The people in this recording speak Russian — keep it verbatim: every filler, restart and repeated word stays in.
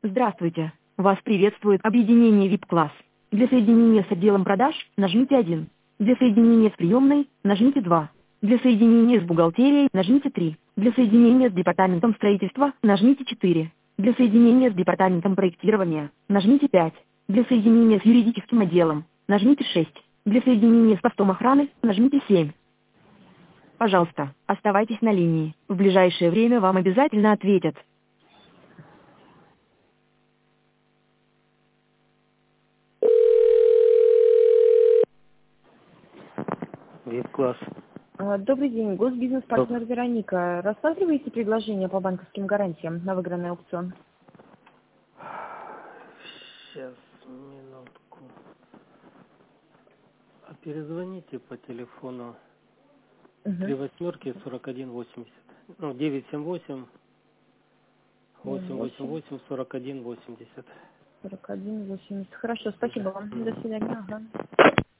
Здравствуйте. Вас приветствует объединение ви ай пи-класс. Для соединения с отделом продаж нажмите один. Для соединения с приемной нажмите два. Для соединения с бухгалтерией нажмите три. Для соединения с департаментом строительства нажмите четыре. Для соединения с департаментом проектирования нажмите пять. Для соединения с юридическим отделом нажмите шесть. Для соединения с постом охраны нажмите семь. Пожалуйста, оставайтесь на линии. В ближайшее время вам обязательно ответят. ви ай пи-класс. А, Добрый день, Доб- госбизнес-партнер Вероника. Рассматриваете предложение по банковским гарантиям на выигранный аукцион? Сейчас, минутку. А перезвоните по телефону три Угу. восьмерки сорок один восемьдесят. Ну, девять семь восемь восемь восемь восемь, восемь сорок один восемьдесят. сорок один, восемьдесят. Хорошо, спасибо Да. вам. До Мгм. свидания. Ага.